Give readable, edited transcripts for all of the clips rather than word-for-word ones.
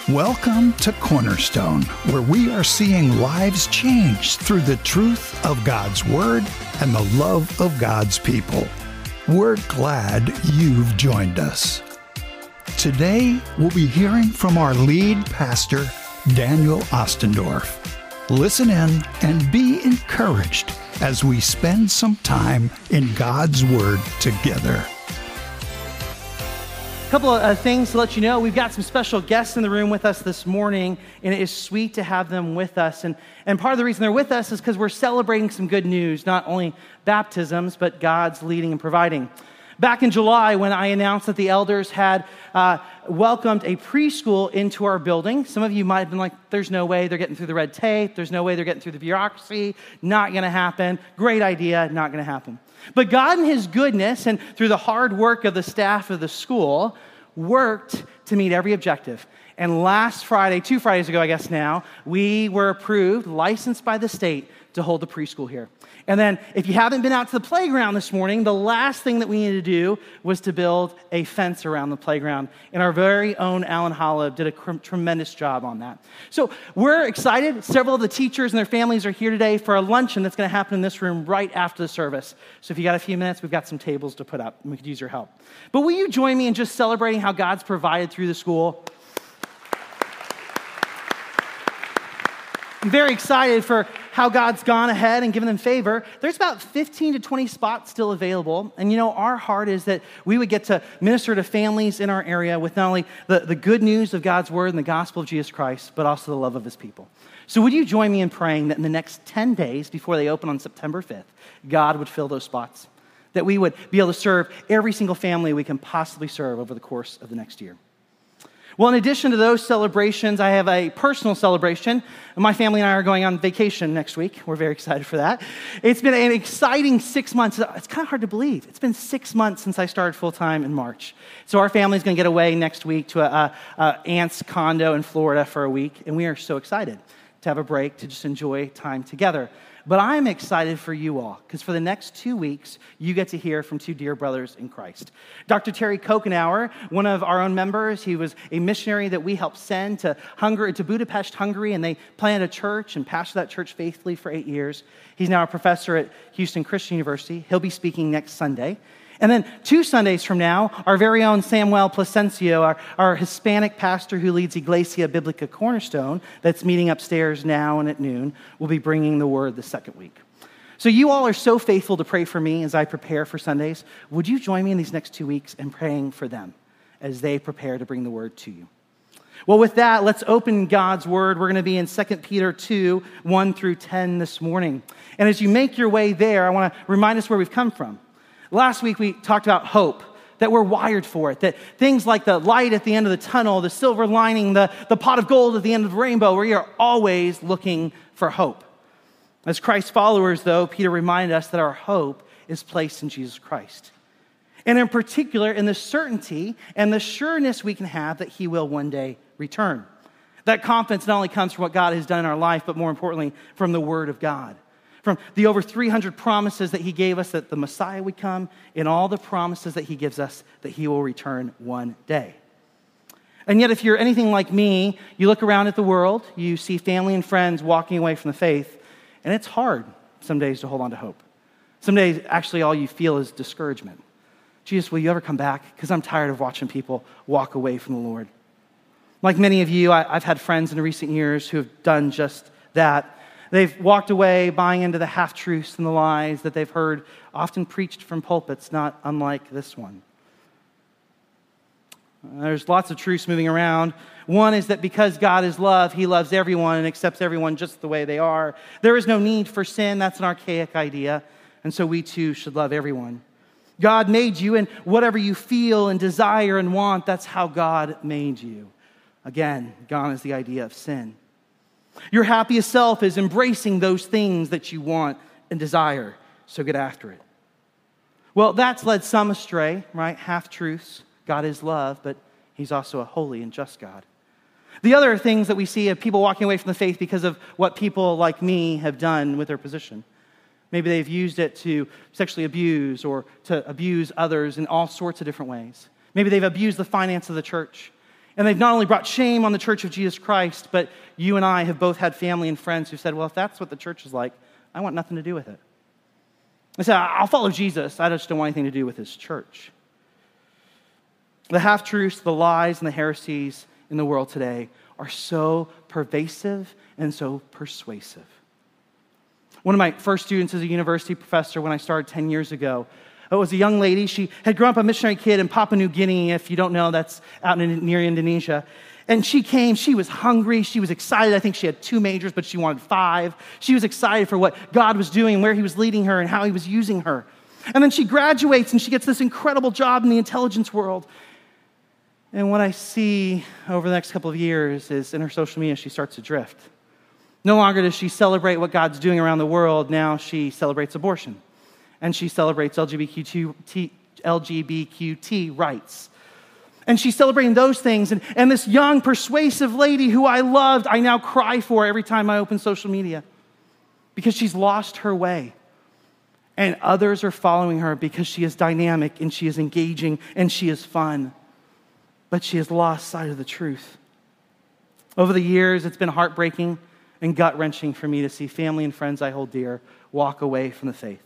Welcome to Cornerstone, where we are seeing lives changed through the truth of God's Word and the love of God's people. We're glad you've joined us. Today, we'll be hearing from our lead pastor, Daniel Ostendorf. Listen in and be encouraged as we spend some time in God's Word together. A couple of things to let you know. We've got some special guests in the room with us this morning, and it is sweet to have them with us. And part of the reason they're with us is because we're celebrating some good news, not only baptisms, but God's leading and providing. Back in July, when I announced that the elders had welcomed a preschool into our building, some of you might have been like, there's no way they're getting through the red tape. There's no way they're getting through the bureaucracy. Not going to happen. Great idea. Not going to happen. But God in His goodness and through the hard work of the staff of the school worked to meet every objective. And last Friday, 2 Fridays ago, I guess now, we were approved, licensed by the state to hold the preschool here. And then if you haven't been out to the playground this morning, the last thing that we needed to do was to build a fence around the playground. And our very own Alan Hollow did a tremendous job on that. So we're excited. Several of the teachers and their families are here today for a luncheon that's going to happen in this room right after the service. So if you got a few minutes, we've got some tables to put up and we could use your help. But will you join me in just celebrating how God's provided through the school? I'm very excited for how God's gone ahead and given them favor. There's about 15 to 20 spots still available. And our heart is that we would get to minister to families in our area with not only the good news of God's word and the gospel of Jesus Christ, but also the love of His people. So would you join me in praying that in the next 10 days before they open on September 5th, God would fill those spots, that we would be able to serve every single family we can possibly serve over the course of the next year. Well, in addition to those celebrations, I have a personal celebration. My family and I are going on vacation next week. We're very excited for that. It's been an exciting 6 months. It's kind of hard to believe. It's been 6 months since I started full-time in March. So our family's going to get away next week to a aunt's condo in Florida for a week, and we are so excited to have a break, to just enjoy time together. But I'm excited for you all, because for the next 2 weeks, you get to hear from two dear brothers in Christ. Dr. Terry Kokenauer, one of our own members, he was a missionary that we helped send to Budapest, Hungary, and they planted a church and pastored that church faithfully for 8 years. He's now a professor at Houston Christian University. He'll be speaking next Sunday. And then 2 Sundays from now, our very own Samuel Placencio, our Hispanic pastor who leads Iglesia Biblica Cornerstone, that's meeting upstairs now and at noon, will be bringing the word the second week. So you all are so faithful to pray for me as I prepare for Sundays. Would you join me in these next 2 weeks in praying for them as they prepare to bring the word to you? Well, with that, let's open God's word. We're going to be in 2 Peter 2, 1 through 10 this morning. And as you make your way there, I want to remind us where we've come from. Last week, we talked about hope, that we're wired for it, that things like the light at the end of the tunnel, the silver lining, the pot of gold at the end of the rainbow, we are always looking for hope. As Christ followers, though, Peter reminded us that our hope is placed in Jesus Christ. And in particular, in the certainty and the sureness we can have that He will one day return. That confidence not only comes from what God has done in our life, but more importantly, from the Word of God. From the over 300 promises that He gave us that the Messiah would come, and all the promises that He gives us that He will return one day. And yet, if you're anything like me, you look around at the world, you see family and friends walking away from the faith, and it's hard some days to hold on to hope. Some days, actually, all you feel is discouragement. Jesus, will you ever come back? Because I'm tired of watching people walk away from the Lord. Like many of you, I've had friends in recent years who have done just that. They've walked away buying into the half-truths and the lies that they've heard often preached from pulpits, not unlike this one. There's lots of truths moving around. One is that because God is love, He loves everyone and accepts everyone just the way they are. There is no need for sin. That's an archaic idea. And so we too should love everyone. God made you, and whatever you feel and desire and want, that's how God made you. Again, gone is the idea of sin. Your happiest self is embracing those things that you want and desire, so get after it. Well, that's led some astray, right? Half-truths. God is love, but He's also a holy and just God. The other things that we see of people walking away from the faith because of what people like me have done with their position. Maybe they've used it to sexually abuse or to abuse others in all sorts of different ways. Maybe they've abused the finance of the church. And they've not only brought shame on the church of Jesus Christ, but you and I have both had family and friends who said, well, if that's what the church is like, I want nothing to do with it. I said, I'll follow Jesus. I just don't want anything to do with his church. The half-truths, the lies, and the heresies in the world today are so pervasive and so persuasive. One of my first students as a university professor when I started 10 years ago, it was a young lady. She had grown up a missionary kid in Papua New Guinea. If you don't know, that's out near Indonesia. And she came, she was hungry, she was excited. I think she had 2 majors, but she wanted 5. She was excited for what God was doing and where he was leading her and how he was using her. And then she graduates and she gets this incredible job in the intelligence world. And what I see over the next couple of years is in her social media, she starts to drift. No longer does she celebrate what God's doing around the world. Now she celebrates abortion. And she celebrates LGBTQT rights. And she's celebrating those things. And this young, persuasive lady who I loved, I now cry for every time I open social media because she's lost her way. And others are following her because she is dynamic and she is engaging and she is fun. But she has lost sight of the truth. Over the years, it's been heartbreaking and gut-wrenching for me to see family and friends I hold dear walk away from the faith.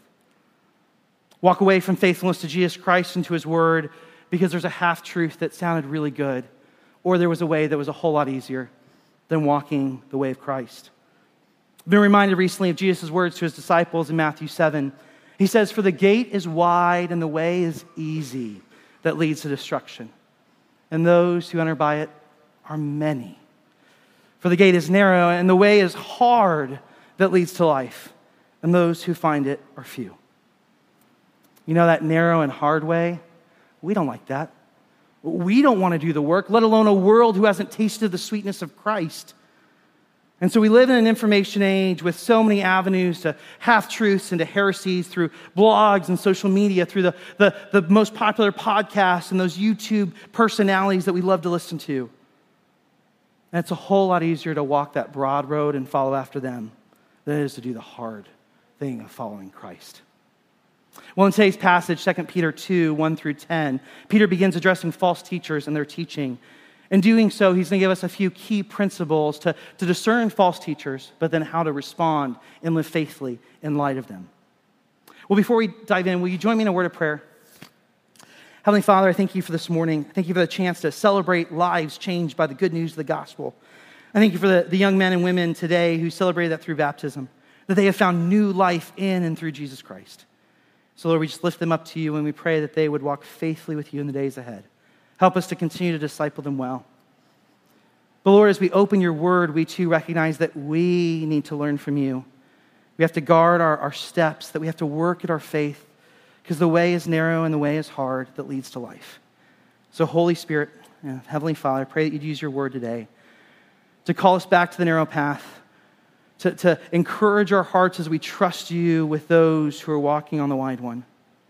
Walk away from faithfulness to Jesus Christ and to his word because there's a half-truth that sounded really good, or there was a way that was a whole lot easier than walking the way of Christ. I've been reminded recently of Jesus' words to his disciples in Matthew 7. He says, "For the gate is wide and the way is easy that leads to destruction, and those who enter by it are many. For the gate is narrow and the way is hard that leads to life, and those who find it are few." You know, that narrow and hard way, we don't like that. We don't want to do the work, let alone a world who hasn't tasted the sweetness of Christ. And so we live in an information age with so many avenues to half-truths and to heresies through blogs and social media, through the most popular podcasts and those YouTube personalities that we love to listen to. And it's a whole lot easier to walk that broad road and follow after them than it is to do the hard thing of following Christ. Well, in today's passage, 2 Peter 2, 1 through 10, Peter begins addressing false teachers and their teaching. In doing so, he's going to give us a few key principles to discern false teachers, but then how to respond and live faithfully in light of them. Well, before we dive in, will you join me in a word of prayer? Heavenly Father, I thank you for this morning. Thank you for the chance to celebrate lives changed by the good news of the gospel. I thank you for the young men and women today who celebrated that through baptism, that they have found new life in and through Jesus Christ. So, Lord, we just lift them up to you and we pray that they would walk faithfully with you in the days ahead. Help us to continue to disciple them well. But, Lord, as we open your word, we too recognize that we need to learn from you. We have to guard our steps, that we have to work at our faith, because the way is narrow and the way is hard that leads to life. So, Holy Spirit, Heavenly Father, I pray that you'd use your word today to call us back to the narrow path, to encourage our hearts as we trust you with those who are walking on the wide one.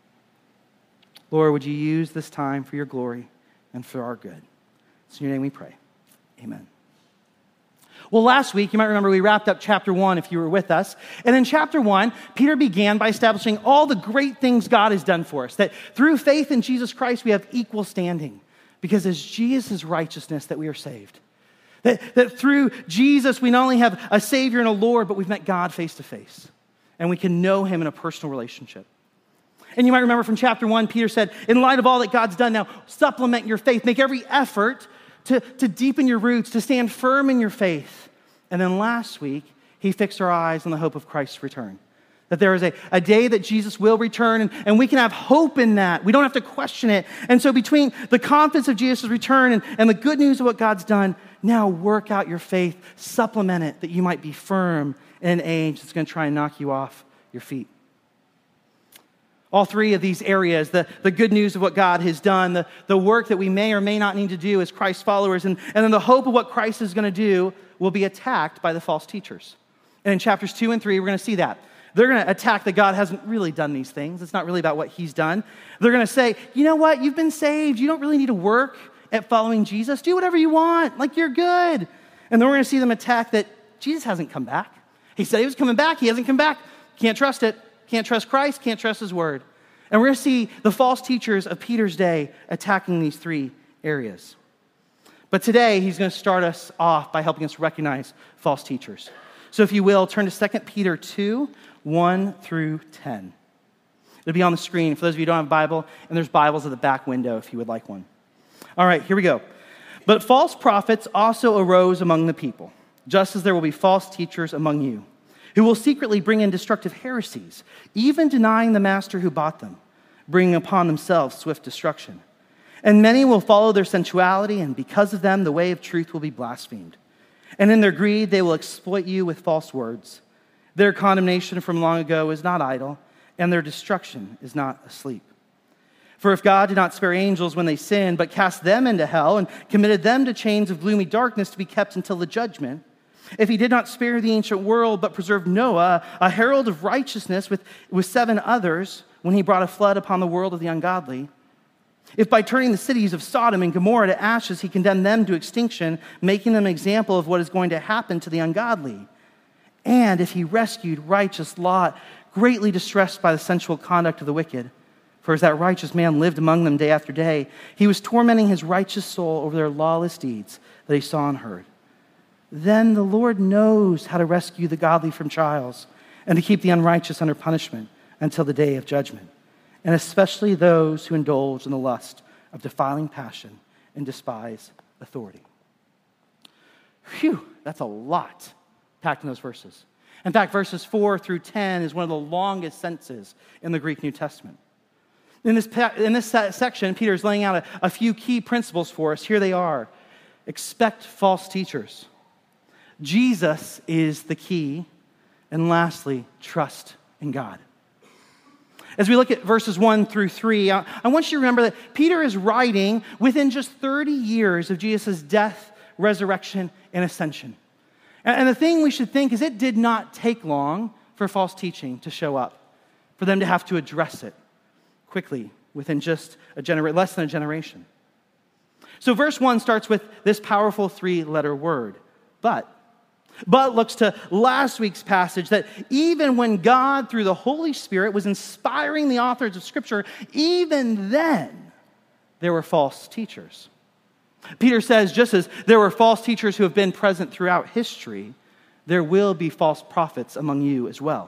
Lord, would you use this time for your glory and for our good? It's in your name we pray. Amen. Well, last week, you might remember we wrapped up chapter 1 if you were with us. And in chapter 1, Peter began by establishing all the great things God has done for us, that through faith in Jesus Christ, we have equal standing, because it's Jesus' righteousness that we are saved. That through Jesus, we not only have a Savior and a Lord, but we've met God face to face. And we can know him in a personal relationship. And you might remember from chapter 1, Peter said, in light of all that God's done now, supplement your faith. Make every effort to deepen your roots, to stand firm in your faith. And then last week, he fixed our eyes on the hope of Christ's return. That there is a day that Jesus will return, and we can have hope in that. We don't have to question it. And so between the confidence of Jesus' return and the good news of what God's done, now work out your faith, supplement it, that you might be firm in an age that's going to try and knock you off your feet. All three of these areas, the good news of what God has done, the work that we may or may not need to do as Christ's followers, and then the hope of what Christ is going to do, will be attacked by the false teachers. And in chapters 2 and 3, we're going to see that. They're going to attack that God hasn't really done these things. It's not really about what he's done. They're going to say, you know what? You've been saved. You don't really need to work at following Jesus. Do whatever you want. Like, you're good. And then we're going to see them attack that Jesus hasn't come back. He said he was coming back. He hasn't come back. Can't trust it. Can't trust Christ. Can't trust his word. And we're going to see the false teachers of Peter's day attacking these three areas. But today, he's going to start us off by helping us recognize false teachers. So if you will, turn to 2 Peter 2, 1 through 10. It'll be on the screen for those of you who don't have a Bible, and there's Bibles at the back window if you would like one. All right, here we go. But false prophets also arose among the people, just as there will be false teachers among you, who will secretly bring in destructive heresies, even denying the master who bought them, bringing upon themselves swift destruction. And many will follow their sensuality, and because of them, the way of truth will be blasphemed. And in their greed, they will exploit you with false words. Their condemnation from long ago is not idle, and their destruction is not asleep. For if God did not spare angels when they sinned, but cast them into hell and committed them to chains of gloomy darkness to be kept until the judgment, if he did not spare the ancient world, but preserved Noah, a herald of righteousness with 7 others, when he brought a flood upon the world of the ungodly, if by turning the cities of Sodom and Gomorrah to ashes, he condemned them to extinction, making them an example of what is going to happen to the ungodly, and if he rescued righteous Lot, greatly distressed by the sensual conduct of the wicked, for as that righteous man lived among them day after day, he was tormenting his righteous soul over their lawless deeds that he saw and heard. Then the Lord knows how to rescue the godly from trials and to keep the unrighteous under punishment until the day of judgment, and especially those who indulge in the lust of defiling passion and despise authority. Phew, that's a lot packed in those verses. In fact, verses 4 through 10 is one of the longest sentences in the Greek New Testament. In this section, Peter is laying out a few key principles for us. Here they are. Expect false teachers. Jesus is the key. And lastly, trust in God. As we look at verses 1 through 3, I want you to remember that Peter is writing within just 30 years of Jesus' death, resurrection, and ascension. And the thing we should think is it did not take long for false teaching to show up, for them to have to address it quickly within just less than a generation. So verse 1 starts with this powerful 3-letter word, but. But looks to last week's passage that even when God, through the Holy Spirit, was inspiring the authors of Scripture, even then there were false teachers. Peter says, just as there were false teachers who have been present throughout history, there will be false prophets among you as well.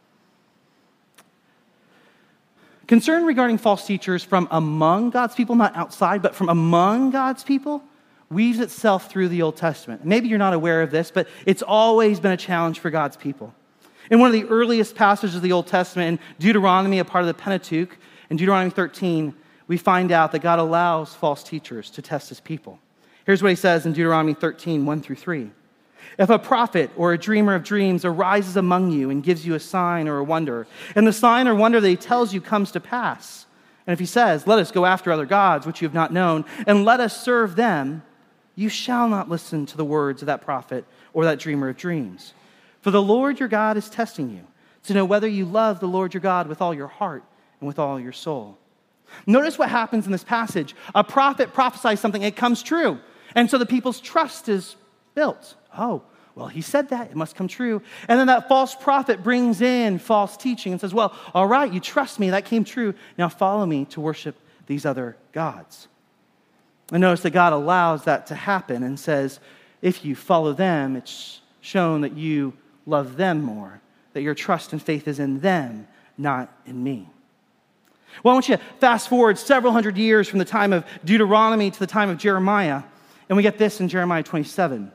Concern regarding false teachers from among God's people, not outside, but from among God's people, weaves itself through the Old Testament. Maybe you're not aware of this, but it's always been a challenge for God's people. In one of the earliest passages of the Old Testament, in Deuteronomy, a part of the Pentateuch, in Deuteronomy 13, we find out that God allows false teachers to test his people. Here's what he says in Deuteronomy 13, 1 through 3. If a prophet or a dreamer of dreams arises among you and gives you a sign or a wonder, and the sign or wonder that he tells you comes to pass, and if he says, let us go after other gods which you have not known, and let us serve them, you shall not listen to the words of that prophet or that dreamer of dreams. For the Lord your God is testing you to know whether you love the Lord your God with all your heart and with all your soul. Notice what happens in this passage. A prophet prophesies something, it comes true. And so the people's trust is built. Oh, well, he said that, it must come true. And then that false prophet brings in false teaching and says, well, all right, you trust me, that came true. Now follow me to worship these other gods. And notice that God allows that to happen and says, if you follow them, it's shown that you love them more, that your trust and faith is in them, not in me. Well, I want you to fast forward several hundred years from the time of Deuteronomy to the time of Jeremiah, and we get this in Jeremiah 27.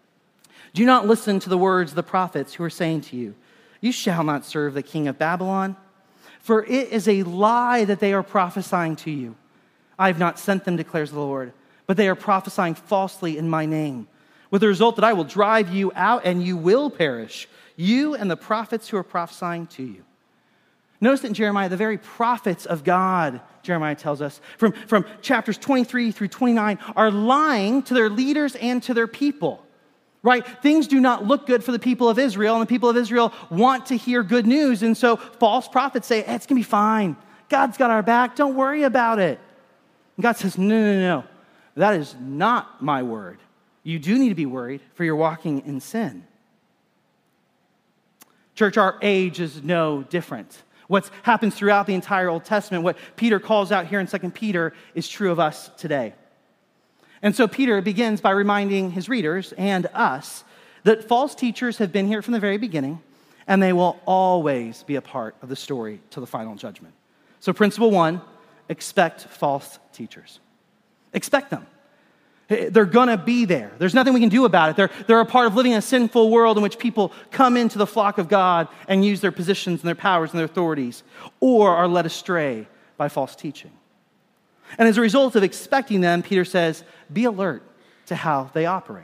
Do not listen to the words of the prophets who are saying to you, you shall not serve the king of Babylon, for it is a lie that they are prophesying to you. I have not sent them, declares the Lord, but they are prophesying falsely in my name, with the result that I will drive you out and you will perish, you and the prophets who are prophesying to you. Notice that in Jeremiah, the very prophets of God, Jeremiah tells us, from chapters 23 through 29, are lying to their leaders and to their people. Right? Things do not look good for the people of Israel, and the people of Israel want to hear good news, and so false prophets say, hey, it's going to be fine. God's got our back. Don't worry about it. And God says, no. That is not my word. You do need to be worried, for you're walking in sin. Church, our age is no different. What happens throughout the entire Old Testament, what Peter calls out here in 2 Peter, is true of us today. And so Peter begins by reminding his readers and us that false teachers have been here from the very beginning, and they will always be a part of the story till the final judgment. So principle 1, expect false teachers. Expect them. They're going to be there. There's nothing we can do about it. They're a part of living in a sinful world in which people come into the flock of God and use their positions and their powers and their authorities, or are led astray by false teaching. And as a result of expecting them, Peter says, be alert to how they operate.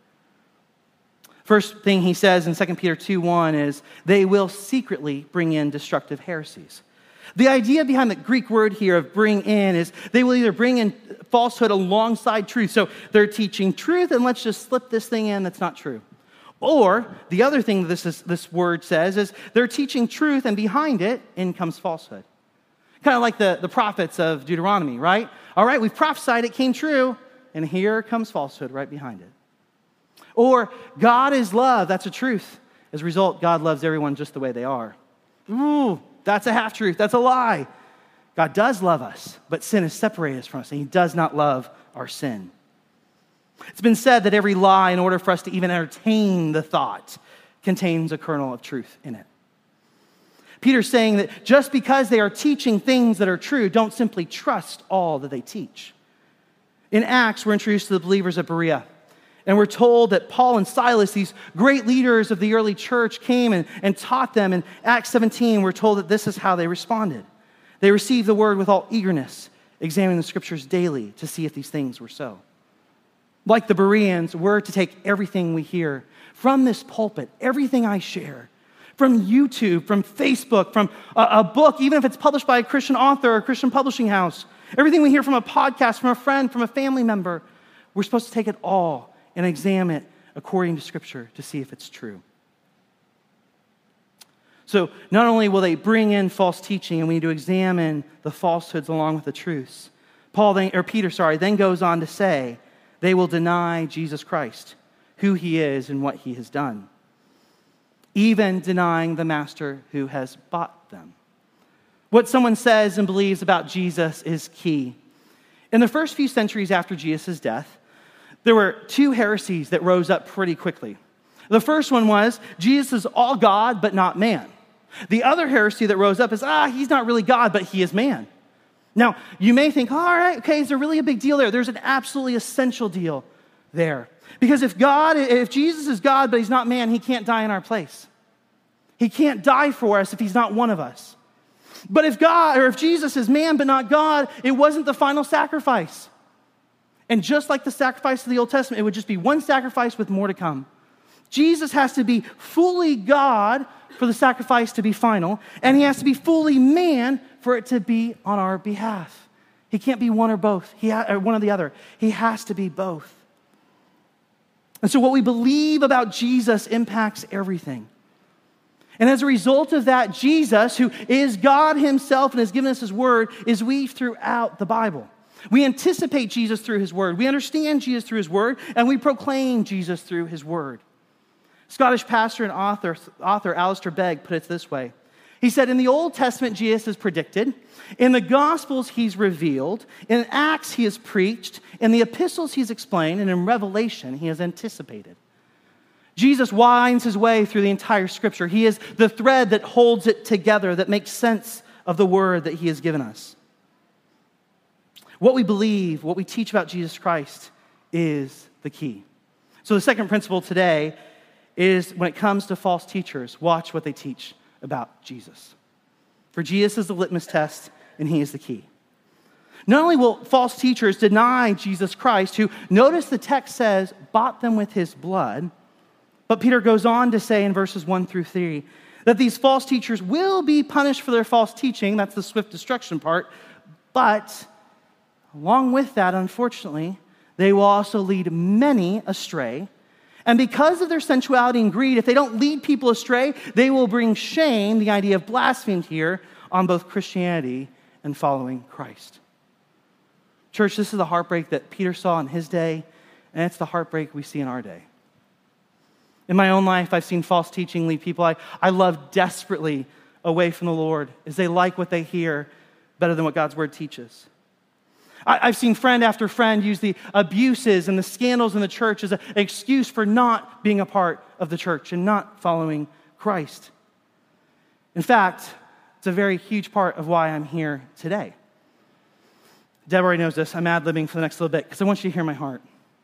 First thing he says in 2 Peter 2:1 is, they will secretly bring in destructive heresies. The idea behind the Greek word here of bring in is they will either bring in falsehood alongside truth. So they're teaching truth, and let's just slip this thing in that's not true. Or the other thing this word says is they're teaching truth, and behind it, in comes falsehood. Kind of like the prophets of Deuteronomy, right? All right, we've prophesied, it came true, and here comes falsehood right behind it. Or God is love, that's a truth. As a result, God loves everyone just the way they are. Ooh, that's a half-truth, that's a lie. God does love us, but sin has separated us from us, and he does not love our sin. It's been said that every lie, in order for us to even entertain the thought, contains a kernel of truth in it. Peter's saying that just because they are teaching things that are true, don't simply trust all that they teach. In Acts, we're introduced to the believers of Berea. And we're told that Paul and Silas, these great leaders of the early church, came and taught them. In Acts 17, we're told that this is how they responded. They received the word with all eagerness, examining the scriptures daily to see if these things were so. Like the Bereans, we're to take everything we hear from this pulpit, everything I share, from YouTube, from Facebook, from a book, even if it's published by a Christian author or a Christian publishing house, everything we hear from a podcast, from a friend, from a family member, we're supposed to take it all and examine it according to Scripture to see if it's true. So not only will they bring in false teaching, and we need to examine the falsehoods along with the truths, Peter then goes on to say, they will deny Jesus Christ, who he is and what he has done, even denying the master who has bought them. What someone says and believes about Jesus is key. In the first few centuries after Jesus' death, there were two heresies that rose up pretty quickly. The first one was, Jesus is all God, but not man. The other heresy that rose up is, he's not really God, but he is man. Now, you may think, all right, okay, is there really a big deal there? There's an absolutely essential deal there. Because if Jesus is God, but he's not man, he can't die in our place. He can't die for us if he's not one of us. But if Jesus is man, but not God, it wasn't the final sacrifice. And just like the sacrifice of the Old Testament, it would just be one sacrifice with more to come. Jesus has to be fully God for the sacrifice to be final, and he has to be fully man for it to be on our behalf. He can't be one or both, or one or the other. He has to be both. And so what we believe about Jesus impacts everything. And as a result of that, Jesus, who is God himself and has given us his word, is weaved throughout the Bible. We anticipate Jesus through his word. We understand Jesus through his word, and we proclaim Jesus through his word. Scottish pastor and author Alistair Begg put it this way. He said, in the Old Testament, Jesus is predicted. In the Gospels, he's revealed. In Acts, he is preached. In the epistles, he's explained. And in Revelation, he is anticipated. Jesus winds his way through the entire Scripture. He is the thread that holds it together, that makes sense of the word that he has given us. What we believe, what we teach about Jesus Christ is the key. So the second principle today is when it comes to false teachers, watch what they teach about Jesus. For Jesus is the litmus test, and he is the key. Not only will false teachers deny Jesus Christ, who, notice the text says, bought them with his blood, but Peter goes on to say in verses 1 through 3 that these false teachers will be punished for their false teaching. That's the swift destruction part. But along with that, unfortunately, they will also lead many astray. And because of their sensuality and greed, if they don't lead people astray, they will bring shame, the idea of blasphemed here, on both Christianity and following Christ. Church, this is the heartbreak that Peter saw in his day, and it's the heartbreak we see in our day. In my own life, I've seen false teaching lead people I love desperately away from the Lord, as they like what they hear better than what God's word teaches. I've seen friend after friend use the abuses and the scandals in the church as an excuse for not being a part of the church and not following Christ. In fact, it's a very huge part of why I'm here today. Deb already knows this. I'm ad-libbing for the next little bit because I want you to hear my heart.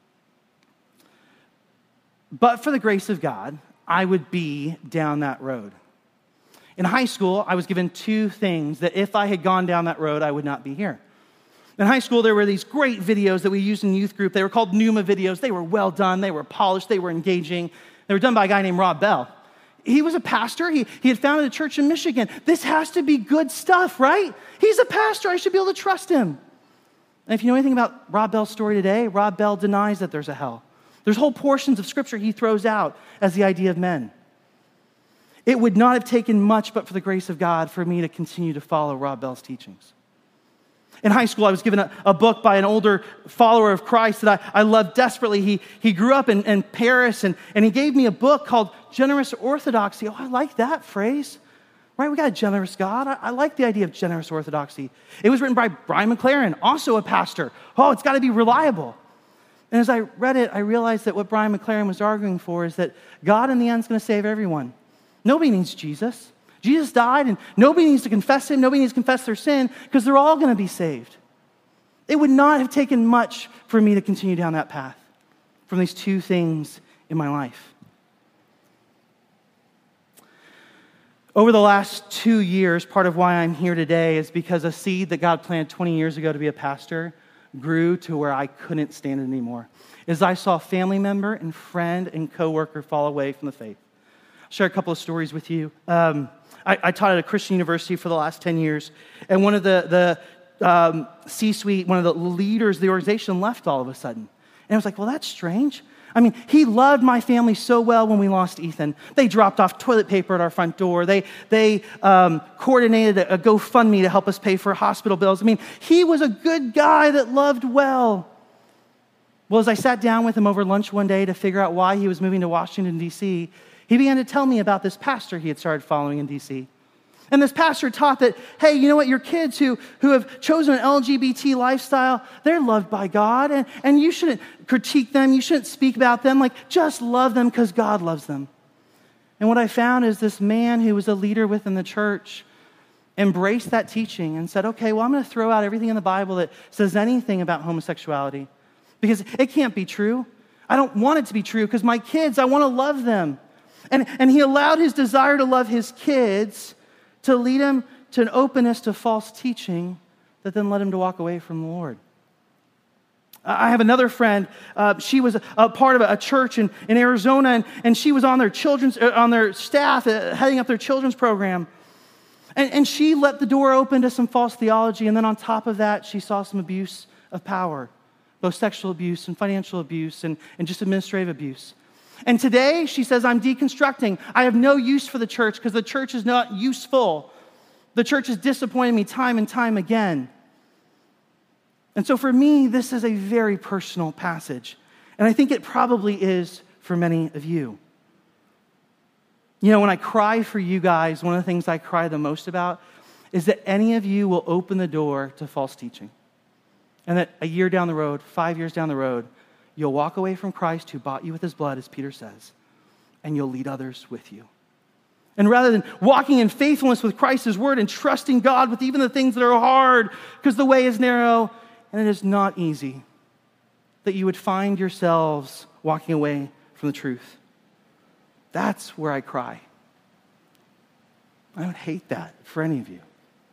But for the grace of God, I would be down that road. In high school, I was given two things that if I had gone down that road, I would not be here. In high school, there were these great videos that we used in youth group. They were called Pneuma videos. They were well done. They were polished. They were engaging. They were done by a guy named Rob Bell. He was a pastor. He had founded a church in Michigan. This has to be good stuff, right? He's a pastor. I should be able to trust him. And if you know anything about Rob Bell's story today, Rob Bell denies that there's a hell. There's whole portions of Scripture he throws out as the idea of men. It would not have taken much but for the grace of God for me to continue to follow Rob Bell's teachings. In high school, I was given a book by an older follower of Christ that I loved desperately. He grew up in Paris, and he gave me a book called Generous Orthodoxy. Oh, I like that phrase. Right, we got a generous God. I like the idea of generous orthodoxy. It was written by Brian McLaren, also a pastor. Oh, it's got to be reliable. And as I read it, I realized that what Brian McLaren was arguing for is that God in the end is going to save everyone. Nobody needs Jesus. Jesus died, and nobody needs to confess him. Nobody needs to confess their sin because they're all going to be saved. It would not have taken much for me to continue down that path from these two things in my life. Over the last 2 years, part of why I'm here today is because a seed that God planted 20 years ago to be a pastor grew to where I couldn't stand it anymore. As I saw family member and friend and coworker fall away from the faith. I'll share a couple of stories with you. I taught at a Christian university for the last 10 years, and one of the C-suite, one of the leaders of the organization left all of a sudden. And I was like, well, that's strange. I mean, he loved my family so well when we lost Ethan. They dropped off toilet paper at our front door. They coordinated a GoFundMe to help us pay for hospital bills. I mean, he was a good guy that loved well. Well, as I sat down with him over lunch one day to figure out why he was moving to Washington, D.C., he began to tell me about this pastor he had started following in D.C. And this pastor taught that, hey, you know what, your kids who have chosen an LGBT lifestyle, they're loved by God, and you shouldn't critique them, you shouldn't speak about them, like just love them because God loves them. And what I found is this man who was a leader within the church embraced that teaching and said, okay, well, I'm going to throw out everything in the Bible that says anything about homosexuality because it can't be true. I don't want it to be true because my kids, I want to love them. And he allowed his desire to love his kids to lead him to an openness to false teaching that then led him to walk away from the Lord. I have another friend. She was a part of a church in Arizona, and she was on their staff, heading up their children's program. And she let the door open to some false theology, and then on top of that, she saw some abuse of power, both sexual abuse and financial abuse and just administrative abuse. And today, she says, I'm deconstructing. I have no use for the church because the church is not useful. The church has disappointed me time and time again. And so for me, this is a very personal passage. And I think it probably is for many of you. You know, when I cry for you guys, one of the things I cry the most about is that any of you will open the door to false teaching. And that a year down the road, 5 years down the road, you'll walk away from Christ who bought you with his blood, as Peter says, and you'll lead others with you. And rather than walking in faithfulness with Christ's word and trusting God with even the things that are hard, because the way is narrow and it is not easy, that you would find yourselves walking away from the truth. That's where I cry. I would hate that for any of you.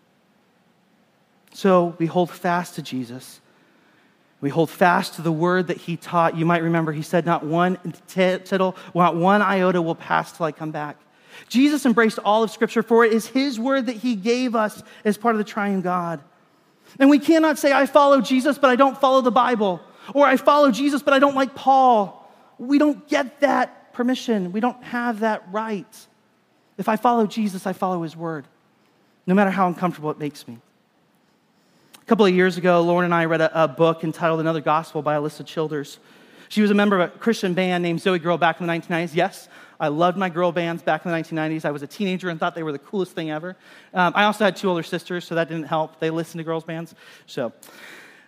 So we hold fast to Jesus. We hold fast to the word that he taught. You might remember he said, not one tittle, not one iota will pass till I come back. Jesus embraced all of Scripture, for it is his word that he gave us as part of the triune God. And we cannot say, I follow Jesus, but I don't follow the Bible. Or I follow Jesus, but I don't like Paul. We don't get that permission. We don't have that right. If I follow Jesus, I follow his word, no matter how uncomfortable it makes me. A couple of years ago, Lauren and I read a book entitled Another Gospel by Alyssa Childers. She was a member of a Christian band named Zoe Girl back in the 1990s. Yes, I loved my girl bands back in the 1990s. I was a teenager and thought they were the coolest thing ever. I also had 2 older sisters, so that didn't help. They listened to girls' bands.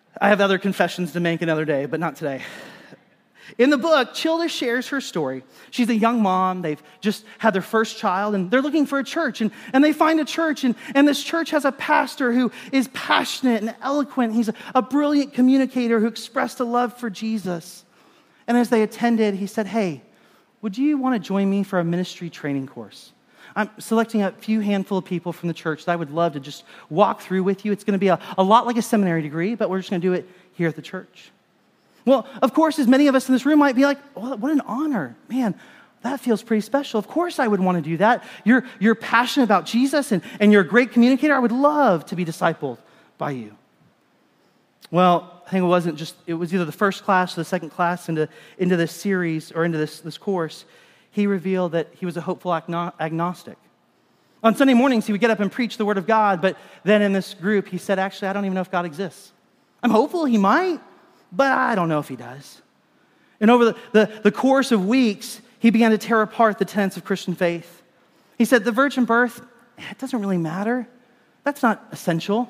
I have other confessions to make another day, but not today. In the book, Childa shares her story. She's a young mom. They've just had their first child, and they're looking for a church. And they find a church, and this church has a pastor who is passionate and eloquent. He's a brilliant communicator who expressed a love for Jesus. And as they attended, he said, "Hey, would you want to join me for a ministry training course? I'm selecting a few handful of people from the church that I would love to just walk through with you. It's going to be a lot like a seminary degree, but we're just going to do it here at the church." Well, of course, as many of us in this room might be like, "Well, what an honor. Man, that feels pretty special. Of course I would want to do that. You're passionate about Jesus and you're a great communicator. I would love to be discipled by you." Well, I think it was either the first class or the second class into this series or into this course. He revealed that he was a hopeful agnostic. On Sunday mornings, he would get up and preach the Word of God, but then in this group, he said, "Actually, I don't even know if God exists. I'm hopeful he might, but I don't know if he does." And over the course of weeks, he began to tear apart the tenets of Christian faith. He said, the virgin birth, it doesn't really matter. That's not essential.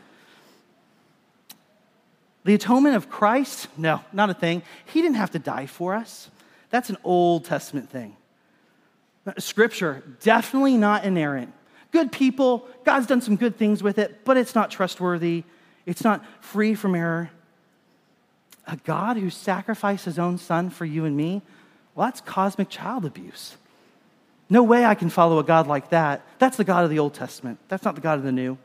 The atonement of Christ, no, not a thing. He didn't have to die for us. That's an Old Testament thing. Scripture, definitely not inerrant. Good people, God's done some good things with it, but it's not trustworthy. It's not free from error. A God who sacrificed his own son for you and me, well, that's cosmic child abuse. No way I can follow a God like that. That's the God of the Old Testament. That's not the God of the New.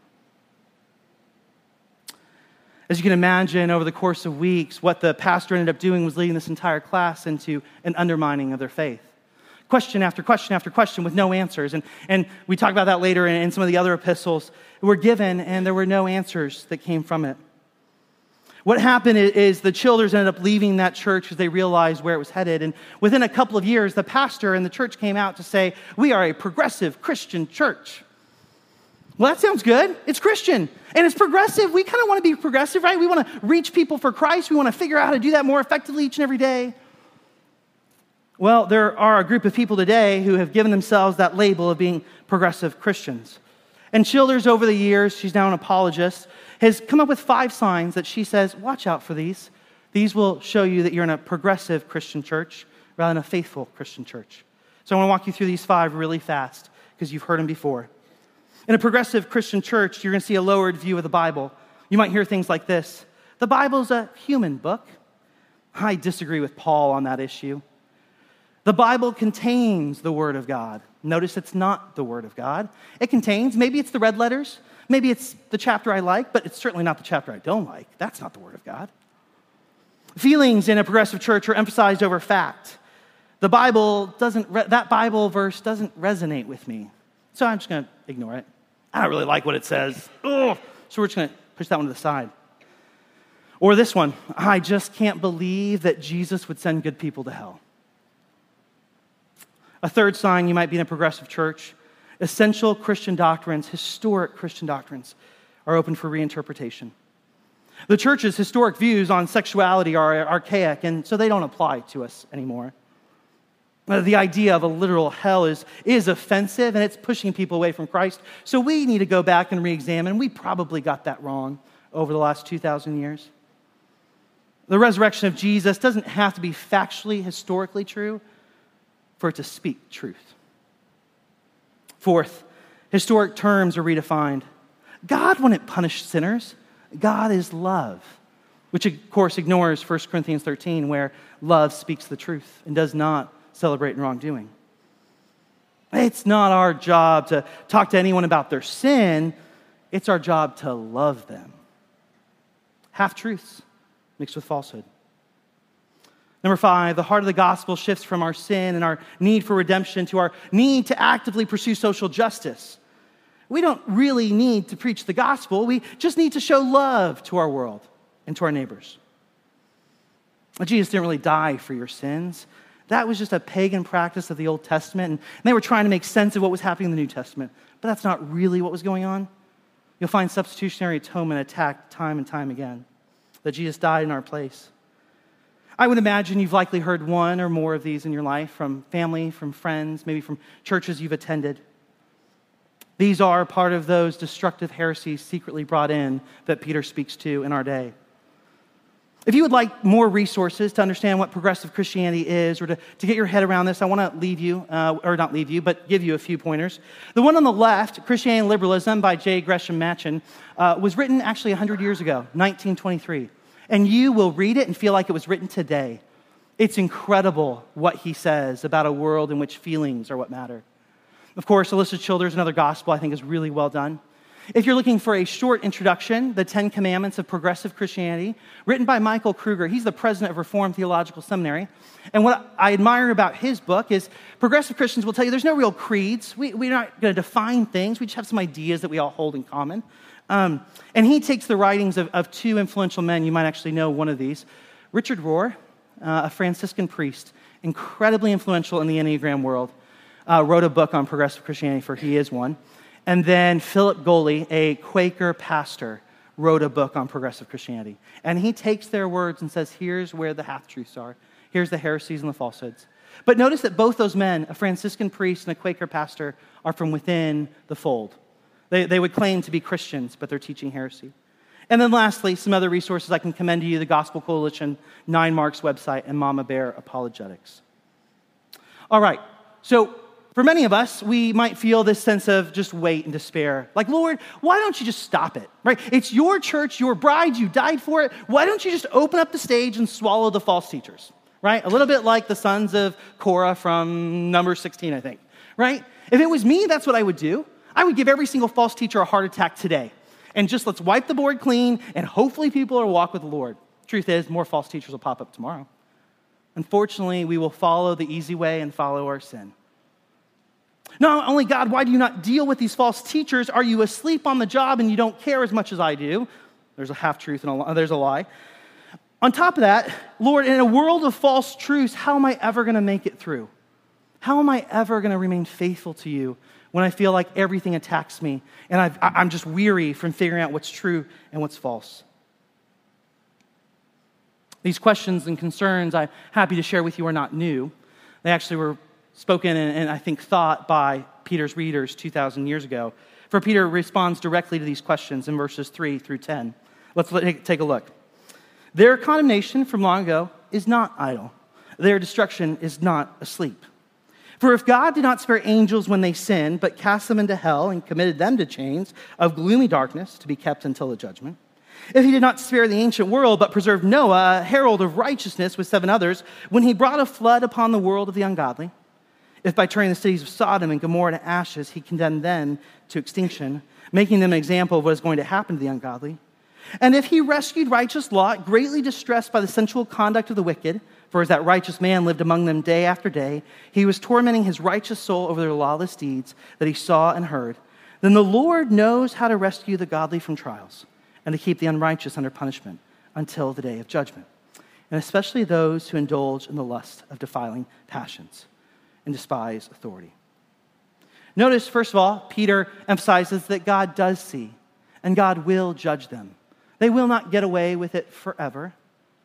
As you can imagine, over the course of weeks, what the pastor ended up doing was leading this entire class into an undermining of their faith. Question after question after question with no answers. And we talk about that later in some of the other epistles. Were given, and there were no answers that came from it. What happened is the Childers ended up leaving that church as they realized where it was headed. And within a couple of years, the pastor and the church came out to say, "We are a progressive Christian church." Well, that sounds good. It's Christian. And it's progressive. We kind of want to be progressive, right? We want to reach people for Christ. We want to figure out how to do that more effectively each and every day. Well, there are a group of people today who have given themselves that label of being progressive Christians. And Childers, over the years, she's now an apologist, has come up with 5 signs that she says, watch out for these. These will show you that you're in a progressive Christian church rather than a faithful Christian church. So I want to walk you through these 5 really fast because you've heard them before. In a progressive Christian church, you're going to see a lowered view of the Bible. You might hear things like this: the Bible's a human book. I disagree with Paul on that issue. The Bible contains the Word of God. Notice it's not the Word of God. It contains, maybe it's the red letters, maybe it's the chapter I like, but it's certainly not the chapter I don't like. That's not the Word of God. Feelings in a progressive church are emphasized over fact. The Bible that Bible verse doesn't resonate with me, so I'm just going to ignore it. I don't really like what it says. Ugh. So we're just going to push that one to the side. Or this one: I just can't believe that Jesus would send good people to hell. A third sign you might be in a progressive church: essential Christian doctrines, historic Christian doctrines, are open for reinterpretation. The church's historic views on sexuality are archaic, and so they don't apply to us anymore. The idea of a literal hell is offensive, and it's pushing people away from Christ. So we need to go back and re-examine. We probably got that wrong over the last 2,000 years. The resurrection of Jesus doesn't have to be factually, historically true for it to speak truth. Fourth, historic terms are redefined. God wouldn't punish sinners. God is love, which of course ignores 1 Corinthians 13, where love speaks the truth and does not celebrate wrongdoing. It's not our job to talk to anyone about their sin. It's our job to love them. Half-truths mixed with falsehood. Number 5, the heart of the gospel shifts from our sin and our need for redemption to our need to actively pursue social justice. We don't really need to preach the gospel. We just need to show love to our world and to our neighbors. Jesus didn't really die for your sins. That was just a pagan practice of the Old Testament, and they were trying to make sense of what was happening in the New Testament. But that's not really what was going on. You'll find substitutionary atonement attacked time and time again, that Jesus died in our place. I would imagine you've likely heard one or more of these in your life, from family, from friends, maybe from churches you've attended. These are part of those destructive heresies secretly brought in that Peter speaks to in our day. If you would like more resources to understand what progressive Christianity is or to get your head around this, I want to leave you, or not leave you, but give you a few pointers. The one on the left, Christianity and Liberalism by J. Gresham Machen, was written actually 100 years ago, 1923. And you will read it and feel like it was written today. It's incredible what he says about a world in which feelings are what matter. Of course, Alicia Childers' Another Gospel, I think, is really well done. If you're looking for a short introduction, The 10 Commandments of Progressive Christianity, written by Michael Kruger. He's the president of Reformed Theological Seminary. And what I admire about his book is progressive Christians will tell you there's no real creeds. We're not going to define things. We just have some ideas that we all hold in common. And he takes the writings of two influential men. You might actually know one of these. Richard Rohr, a Franciscan priest, incredibly influential in the Enneagram world, wrote a book on progressive Christianity, for he is one. And then Philip Goley, a Quaker pastor, wrote a book on progressive Christianity. And he takes their words and says, here's where the half-truths are. Here's the heresies and the falsehoods. But notice that both those men, a Franciscan priest and a Quaker pastor, are from within the fold. They would claim to be Christians, but they're teaching heresy. And then lastly, some other resources I can commend to you, the Gospel Coalition, 9 Mark's website, and Mama Bear Apologetics. All right, so for many of us, we might feel this sense of just weight and despair. Like, Lord, why don't you just stop it, right? It's your church, your bride, you died for it. Why don't you just open up the stage and swallow the false teachers, right? A little bit like the sons of Korah from Numbers 16, I think, right? If it was me, that's what I would do. I would give every single false teacher a heart attack today. And just let's wipe the board clean, and hopefully people will walk with the Lord. Truth is, more false teachers will pop up tomorrow. Unfortunately, we will follow the easy way and follow our sin. Not only, God, why do you not deal with these false teachers? Are you asleep on the job and you don't care as much as I do? There's a half-truth and there's a lie. On top of that, Lord, in a world of false truths, how am I ever going to make it through? How am I ever going to remain faithful to you when I feel like everything attacks me and I'm just weary from figuring out what's true and what's false? These questions and concerns I'm happy to share with you are not new. They actually were spoken and I think thought by Peter's readers 2,000 years ago. For Peter responds directly to these questions in verses 3 through 10. Let's take a look. Their condemnation from long ago is not idle. Their destruction is not asleep. For if God did not spare angels when they sinned, but cast them into hell and committed them to chains of gloomy darkness to be kept until the judgment, if he did not spare the ancient world, but preserved Noah, a herald of righteousness with 7 others, when he brought a flood upon the world of the ungodly, if by turning the cities of Sodom and Gomorrah to ashes, he condemned them to extinction, making them an example of what is going to happen to the ungodly, and if he rescued righteous Lot, greatly distressed by the sensual conduct of the wicked, for as that righteous man lived among them day after day, he was tormenting his righteous soul over their lawless deeds that he saw and heard, then the Lord knows how to rescue the godly from trials and to keep the unrighteous under punishment until the day of judgment, and especially those who indulge in the lust of defiling passions and despise authority. Notice, first of all, Peter emphasizes that God does see and God will judge them. They will not get away with it forever.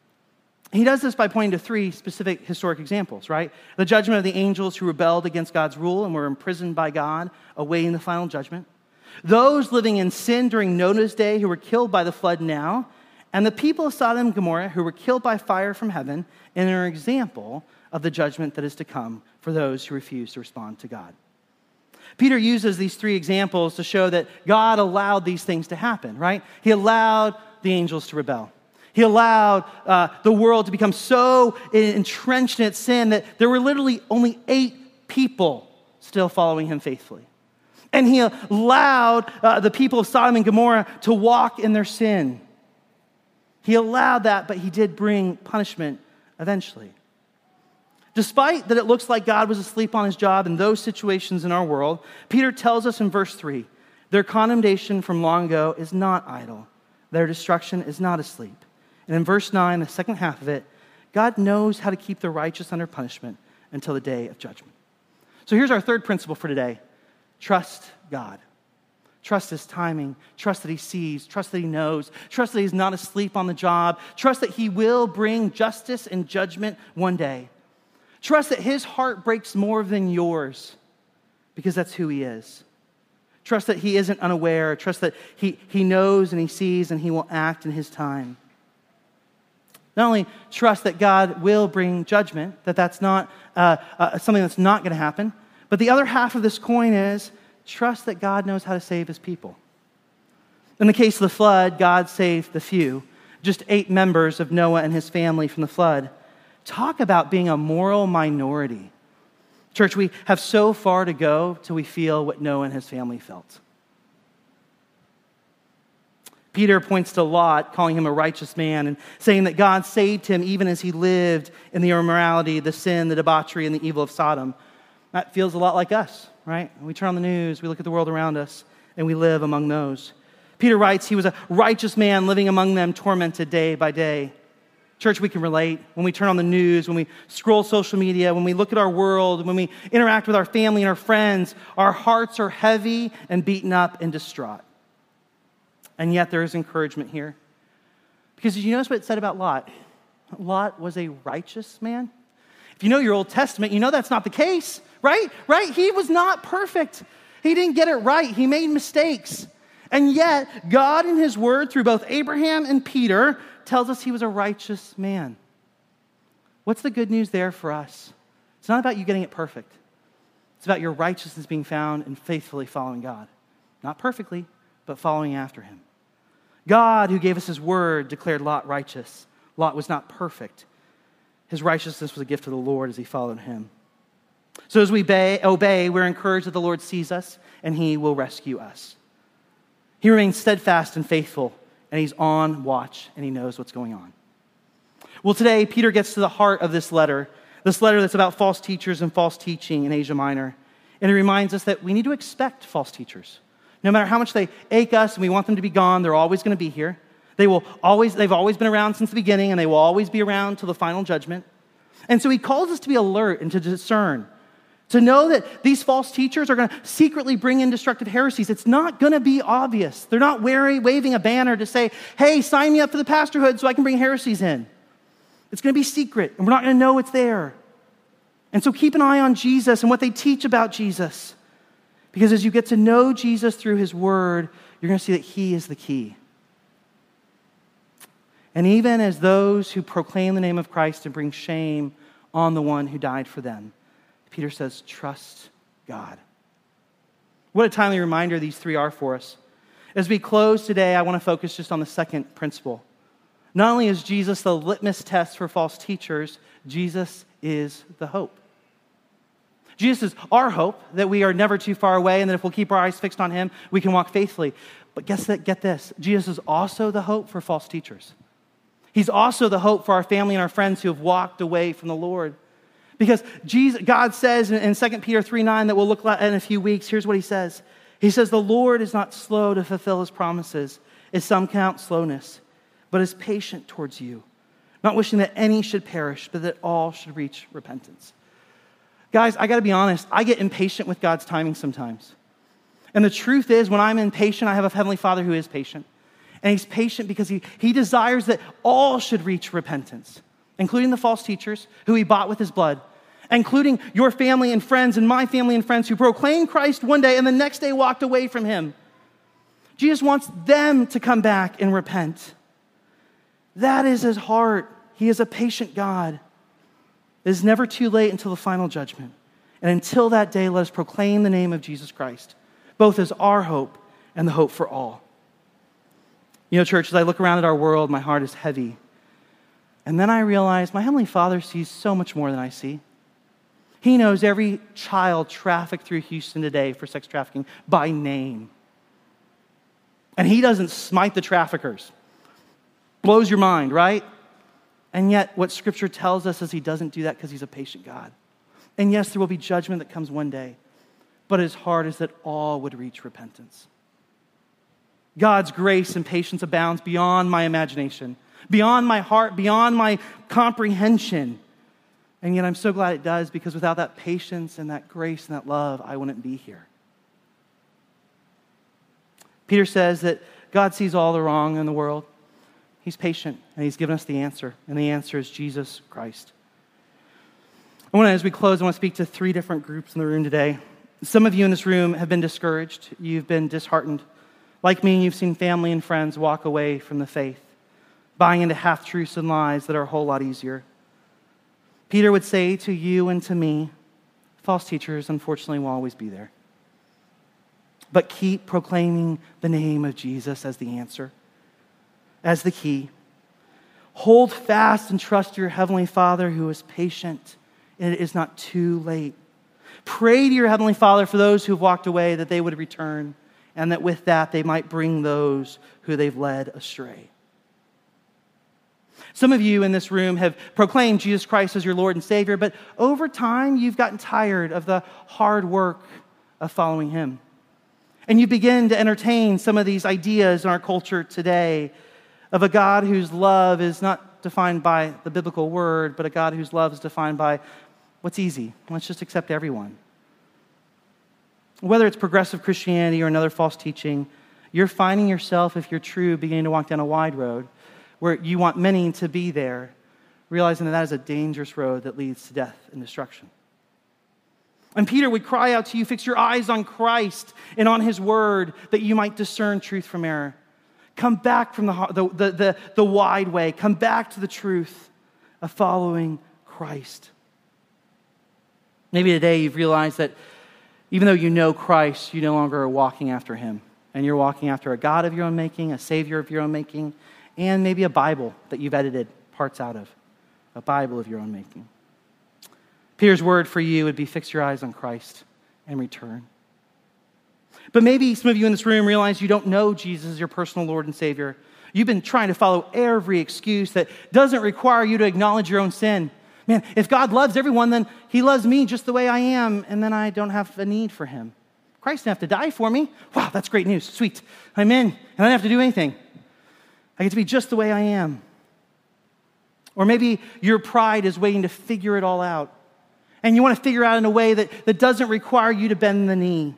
He does this by pointing to 3 specific historic examples, right? The judgment of the angels who rebelled against God's rule and were imprisoned by God, awaiting the final judgment. Those living in sin during Noah's day who were killed by the flood now, and the people of Sodom and Gomorrah who were killed by fire from heaven, and are an example of the judgment that is to come for those who refuse to respond to God. Peter uses these 3 examples to show that God allowed these things to happen, right? He allowed the angels to rebel. He allowed the world to become so entrenched in its sin that there were literally only 8 people still following him faithfully. And he allowed the people of Sodom and Gomorrah to walk in their sin. He allowed that, but he did bring punishment eventually. Despite that it looks like God was asleep on his job in those situations in our world, Peter tells us in verse 3, their condemnation from long ago is not idle. Their destruction is not asleep. And in verse 9, the second half of it, God knows how to keep the righteous under punishment until the day of judgment. So here's our third principle for today. Trust God. Trust his timing. Trust that he sees. Trust that he knows. Trust that he's not asleep on the job. Trust that he will bring justice and judgment one day. Trust that his heart breaks more than yours because that's who he is. Trust that he isn't unaware. Trust that he knows and he sees and he will act in his time. Not only trust that God will bring judgment, that's not something that's not going to happen, but the other half of this coin is trust that God knows how to save his people. In the case of the flood, God saved the few, just 8 members of Noah and his family from the flood. Talk about being a moral minority. Church, we have so far to go till we feel what Noah and his family felt. Peter points to Lot, calling him a righteous man, and saying that God saved him even as he lived in the immorality, the sin, the debauchery, and the evil of Sodom. That feels a lot like us, right? We turn on the news, we look at the world around us, and we live among those. Peter writes he was a righteous man living among them, tormented day by day. Church, we can relate. When we turn on the news, when we scroll social media, when we look at our world, when we interact with our family and our friends, our hearts are heavy and beaten up and distraught. And yet there is encouragement here. Because did you notice what it said about Lot? Lot was a righteous man. If you know your Old Testament, you know that's not the case, right? Right? He was not perfect. He didn't get it right. He made mistakes. And yet, God in his word, through both Abraham and Peter, tells us he was a righteous man. What's the good news there for us? It's not about you getting it perfect. It's about your righteousness being found and faithfully following God. Not perfectly, but following after him. God, who gave us his word, declared Lot righteous. Lot was not perfect. His righteousness was a gift to the Lord as he followed him. So as we obey, we're encouraged that the Lord sees us and he will rescue us. He remains steadfast and faithful, and he's on watch, and he knows what's going on. Well, today, Peter gets to the heart of this letter that's about false teachers and false teaching in Asia Minor. And it reminds us that we need to expect false teachers. No matter how much they ache us and we want them to be gone, they're always going to be here. They've always been around since the beginning, and they will always be around till the final judgment. And so he calls us to be alert and to discern, to know that these false teachers are going to secretly bring in destructive heresies. It's not going to be obvious. They're not waving a banner to say, hey, sign me up for the pastorhood so I can bring heresies in. It's going to be secret, and we're not going to know it's there. And so keep an eye on Jesus and what they teach about Jesus. Because as you get to know Jesus through his word, you're going to see that he is the key. And even as those who proclaim the name of Christ and bring shame on the one who died for them, Peter says, trust God. What a timely reminder these three are for us. As we close today, I want to focus just on the second principle. Not only is Jesus the litmus test for false teachers, Jesus is the hope. Jesus is our hope, that we are never too far away, and that if we'll keep our eyes fixed on him, we can walk faithfully. But get this, Jesus is also the hope for false teachers. He's also the hope for our family and our friends who have walked away from the Lord. Because God says in 2 Peter 3:9 that we'll look at in a few weeks, here's what he says. He says, the Lord is not slow to fulfill his promises, as some count slowness, but is patient towards you, not wishing that any should perish, but that all should reach repentance. Guys, I got to be honest, I get impatient with God's timing sometimes. And the truth is, when I'm impatient, I have a Heavenly Father who is patient. And he's patient because he desires that all should reach repentance, including the false teachers who he bought with his blood, including your family and friends and my family and friends who proclaimed Christ one day and the next day walked away from him. Jesus wants them to come back and repent. That is his heart. He is a patient God. It is never too late until the final judgment. And until that day, let us proclaim the name of Jesus Christ, both as our hope and the hope for all. You know, church, as I look around at our world, my heart is heavy. And then I realize my Heavenly Father sees so much more than I see. He knows every child trafficked through Houston today for sex trafficking by name. And he doesn't smite the traffickers. Blows your mind, right? And yet what Scripture tells us is he doesn't do that because he's a patient God. And yes, there will be judgment that comes one day. But his heart is that all would reach repentance. God's grace and patience abounds beyond my imagination, beyond my heart, beyond my comprehension. And yet I'm so glad it does, because without that patience and that grace and that love, I wouldn't be here. Peter says that God sees all the wrong in the world. He's patient, and he's given us the answer, and the answer is Jesus Christ. As we close, I want to speak to three different groups in the room today. Some of you in this room have been discouraged. You've been disheartened. Like me, you've seen family and friends walk away from the faith. buying into half-truths and lies that are a whole lot easier. Peter would say to you and to me, false teachers, unfortunately, will always be there. But keep proclaiming the name of Jesus as the answer, as the key. Hold fast and trust your Heavenly Father who is patient, and it is not too late. Pray to your Heavenly Father for those who have walked away that they would return, and that with that they might bring those who they've led astray. Some of you in this room have proclaimed Jesus Christ as your Lord and Savior, but over time you've gotten tired of the hard work of following Him. And you begin to entertain some of these ideas in our culture today of a God whose love is not defined by the biblical word, but a God whose love is defined by what's easy. Let's just accept everyone. Whether it's progressive Christianity or another false teaching, you're finding yourself, if you're true, beginning to walk down a wide road where you want many to be there, realizing that that is a dangerous road that leads to death and destruction. And Peter would cry out to you, fix your eyes on Christ and on His word that you might discern truth from error. Come back from the wide way. Come back to the truth of following Christ. Maybe today you've realized that even though you know Christ, you no longer are walking after Him. And you're walking after a God of your own making, a Savior of your own making, and maybe a Bible that you've edited parts out of. A Bible of your own making. Peter's word for you would be fix your eyes on Christ and return. But maybe some of you in this room realize you don't know Jesus as your personal Lord and Savior. You've been trying to follow every excuse that doesn't require you to acknowledge your own sin. Man, if God loves everyone, then He loves me just the way I am, and then I don't have a need for Him. Christ didn't have to die for me. Wow, that's great news. Sweet. I'm in, and I don't have to do anything. I get to be just the way I am. Or maybe your pride is waiting to figure it all out. And you want to figure out in a way that doesn't require you to bend the knee.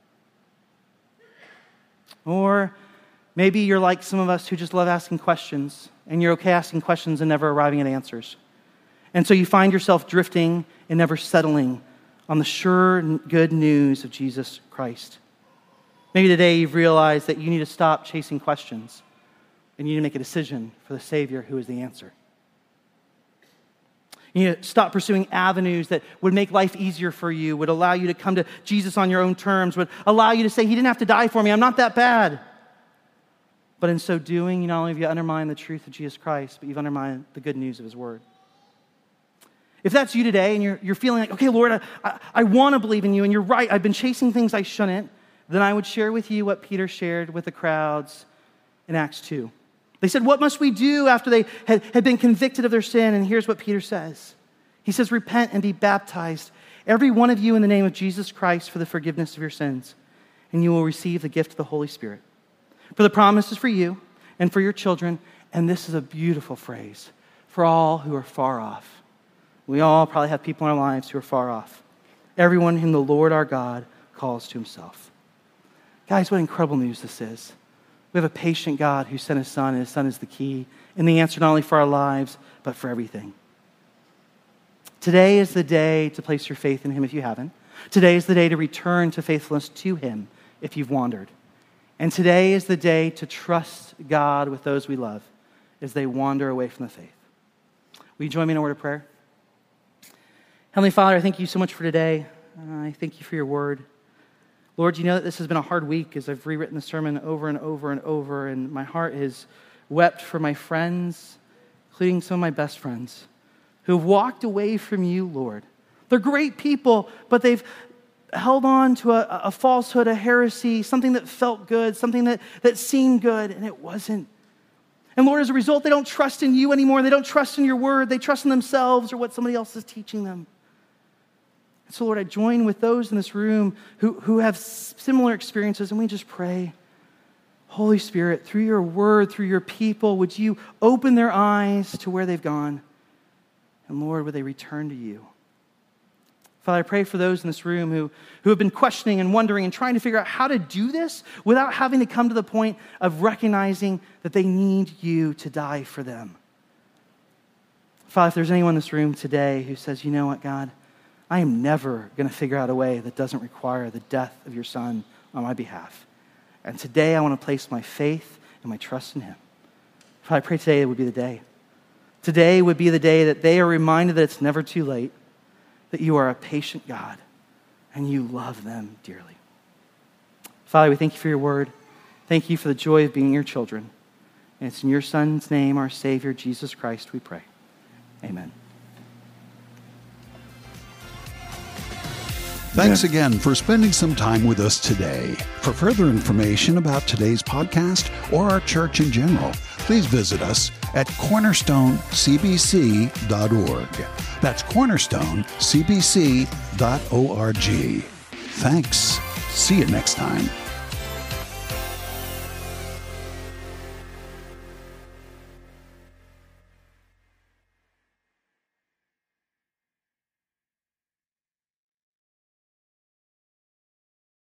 Or maybe you're like some of us who just love asking questions, and you're okay asking questions and never arriving at answers. And so you find yourself drifting and never settling on the sure and good news of Jesus Christ. Maybe today you've realized that you need to stop chasing questions, and you need to make a decision for the Savior who is the answer. You need to stop pursuing avenues that would make life easier for you, would allow you to come to Jesus on your own terms, would allow you to say, He didn't have to die for me, I'm not that bad. But in so doing, you not only have you undermined the truth of Jesus Christ, but you've undermined the good news of His word. If that's you today and you're feeling like, okay, Lord, I want to believe in you, and you're right, I've been chasing things I shouldn't, then I would share with you what Peter shared with the crowds in Acts 2. They said, what must we do after they had been convicted of their sin? And here's what Peter says. He says, repent and be baptized, every one of you in the name of Jesus Christ for the forgiveness of your sins, and you will receive the gift of the Holy Spirit. For the promise is for you and for your children, and this is a beautiful phrase, for all who are far off. We all probably have people in our lives who are far off. Everyone whom the Lord our God calls to Himself. Guys, what incredible news this is. We have a patient God who sent His Son, and His Son is the key and the answer not only for our lives, but for everything. Today is the day to place your faith in Him if you haven't. Today is the day to return to faithfulness to Him if you've wandered. And today is the day to trust God with those we love as they wander away from the faith. Will you join me in a word of prayer? Heavenly Father, I thank you so much for today. I thank you for your word. Lord, you know that this has been a hard week as I've rewritten the sermon over and over and over, and my heart has wept for my friends, including some of my best friends, who have walked away from you, Lord. They're great people, but they've held on to a falsehood, a heresy, something that felt good, something that seemed good, and it wasn't. And Lord, as a result, they don't trust in you anymore. They don't trust in your word. They trust in themselves or what somebody else is teaching them. So, Lord, I join with those in this room who have similar experiences, and we just pray, Holy Spirit, through your word, through your people, would you open their eyes to where they've gone? And Lord, would they return to you? Father, I pray for those in this room who have been questioning and wondering and trying to figure out how to do this without having to come to the point of recognizing that they need you to die for them. Father, if there's anyone in this room today who says, you know what, God, I am never going to figure out a way that doesn't require the death of your Son on my behalf. And today I want to place my faith and my trust in Him. Father, I pray today would be the day. Today would be the day that they are reminded that it's never too late, that you are a patient God and you love them dearly. Father, we thank you for your word. Thank you for the joy of being your children. And it's in your Son's name, our Savior, Jesus Christ, we pray. Amen. Thanks again for spending some time with us today. For further information about today's podcast or our church in general, please visit us at cornerstonecbc.org. That's cornerstonecbc.org. Thanks. See you next time.